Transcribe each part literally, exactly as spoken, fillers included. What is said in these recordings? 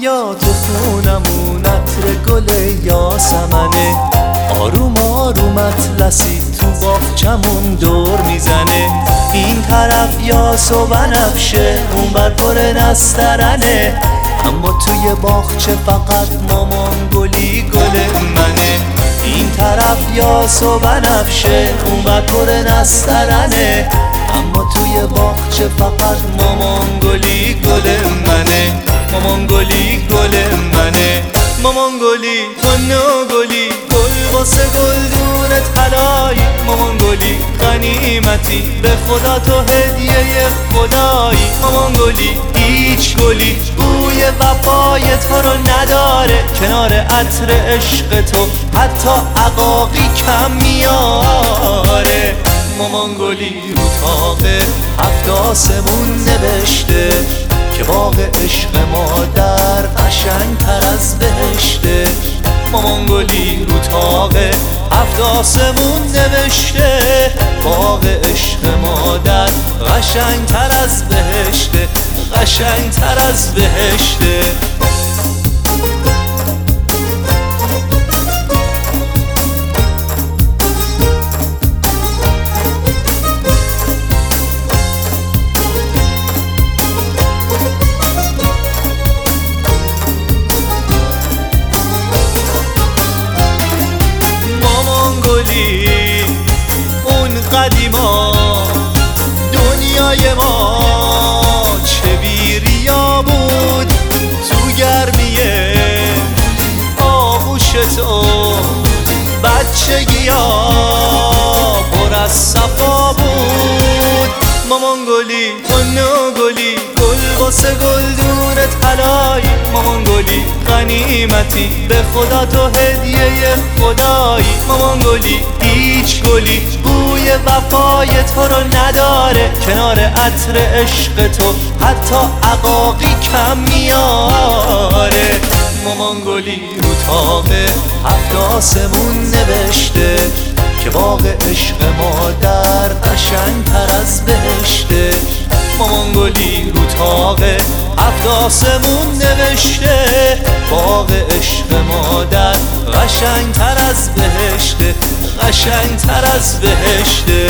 حیات خونمون عطر گل یاسمنه، آروم آروم اطلسی تو باغچمون دور میزنه. این طرف یاس و بنفشه، اون بر پر نسترنه، اما توی باغچه فقط مامان گلی گل منه. این طرف یاس و بنفشه، اون بر پر نسترنه، اما توی باغچه فقط مامان گلی گل منه. مامان گلی گل منه. مامان گلی تو نو گلی، گل واسه گلدون طلایی. مامان گلی غنیمتی، به خدا تو هدیه خدایی. مامان گلی هیچ گلی بوی وفای تو رو نداره، کنار عطر عشق تو حتی عقاقی کم میاره. مامان گلی رو طاق هفت آسمون نوشته که باغ عشق مادر قشنگ‌تر از بهشته. مامان گلی رو طاق هفت آسمون نوشته، باغ عشق مادر قشنگ‌تر از بهشته، قشنگ‌تر از بهشته. اون قدیما دنیای ما چه بیریا بود، تو گرمیه آغوش تو بچگی ها پر از صفا بود. مامان گلی تو نو گلی، گل واسه گلدون طلایی. مامان گلی غنیمتی، به خدا تو هدیه خدایی. مامان گلی هیچ گلی بوی وفای تو رو نداره، کنار عطر عشق تو حتی عقاقی کم میاره. مامان گلی رو طاق هفت آسمون نوشته که باغ عشق مادر قشنگ‌تر از بهشته. مامان گلی رو طاق هفت آسمون نوشته، باغ عشق مادر قشنگ‌تر از بهشته، قشنگ‌تر از بهشته.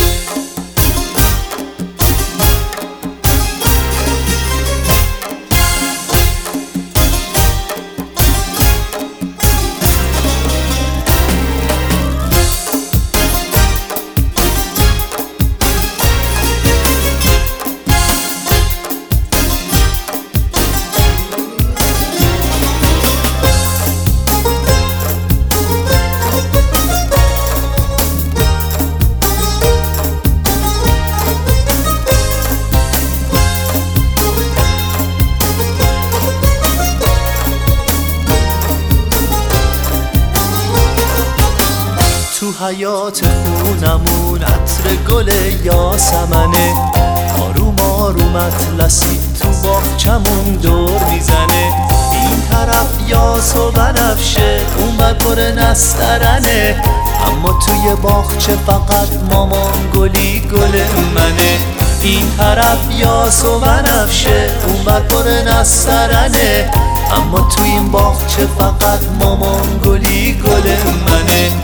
تو حیات خونمون عطر گل یاسمنه، آروم آروم اطلسی تو باغچمون دور میزنه. این طرف یاس و بنفشه، اون بر پر نسترنه، اما توی باغچه فقط مامان گلی گل منه. این طرف یاس و بنفشه، اون بر پر نسترنه، اما توی این باغچه فقط مامان گلی گل منه.